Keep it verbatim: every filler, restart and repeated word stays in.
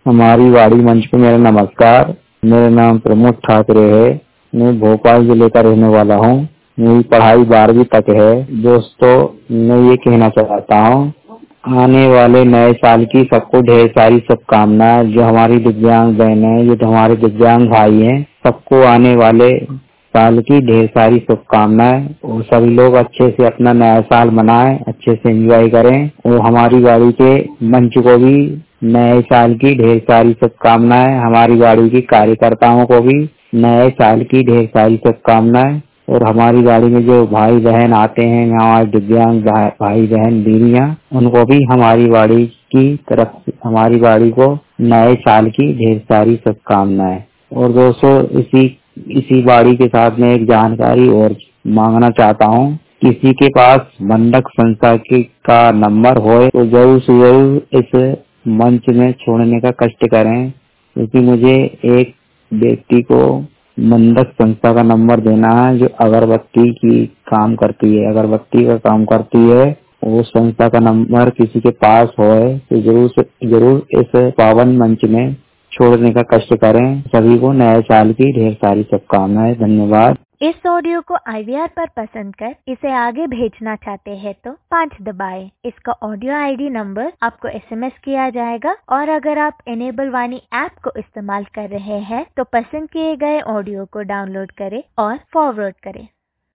हमारी वाड़ी मंच को मेरा नमस्कार। मेरा नाम प्रमोद ठाकरे है। मैं भोपाल जिले का रहने वाला हूँ। मेरी पढ़ाई बारहवीं तक है। दोस्तों, मैं ये कहना चाहता हूँ, आने वाले नए साल की सबको ढेर सारी शुभकामनाएं। जो हमारी दिव्यांग बहन है, जो हमारे दिव्यांग भाई हैं, सबको आने वाले साल की ढेर सारी शुभकामनाएं और सभी लोग अच्छे से अपना नया साल मनाएं, अच्छे से एंजॉय करें। और हमारी गाड़ी के मंच को भी नए साल की ढेर सारी शुभकामनाएं। हमारी गाड़ी की कार्यकर्ताओं को भी नए साल की ढेर सारी शुभकामनाएं। और हमारी गाड़ी में जो भाई बहन आते हैं, हमारे दिव्यांग भाई बहन दीदियाँ, उनको भी हमारी गाड़ी की तरफ से हमारी गाड़ी को नए साल की ढेर सारी शुभकामनाएं। और दोस्तों, इसी इसी गाड़ी के साथ में एक जानकारी और मांगना चाहता हूँ। किसी के पास बंधक संस्था की का नंबर हो तो जरूर से जरूर इस मंच में छोड़ने का कष्ट करें, क्योंकि मुझे एक व्यक्ति को बंधक संस्था का नंबर देना है जो अगरबत्ती की काम करती है, अगरबत्ती का काम करती है। वो संस्था का नंबर किसी के पास हो तो जरूर से जरूर इस पावन मंच में छोड़ने का कष्ट करें। सभी को नए साल की ढेर सारी शुभकामनाएं। धन्यवाद। इस ऑडियो को आई वी आर पर पसंद कर इसे आगे भेजना चाहते हैं तो पाँच दबाएं। इसका ऑडियो आई डी नंबर आपको एस एम एस किया जाएगा। और अगर आप इनेबल वाणी ऐप को इस्तेमाल कर रहे हैं तो पसंद किए गए ऑडियो को डाउनलोड करें और फॉरवर्ड करें।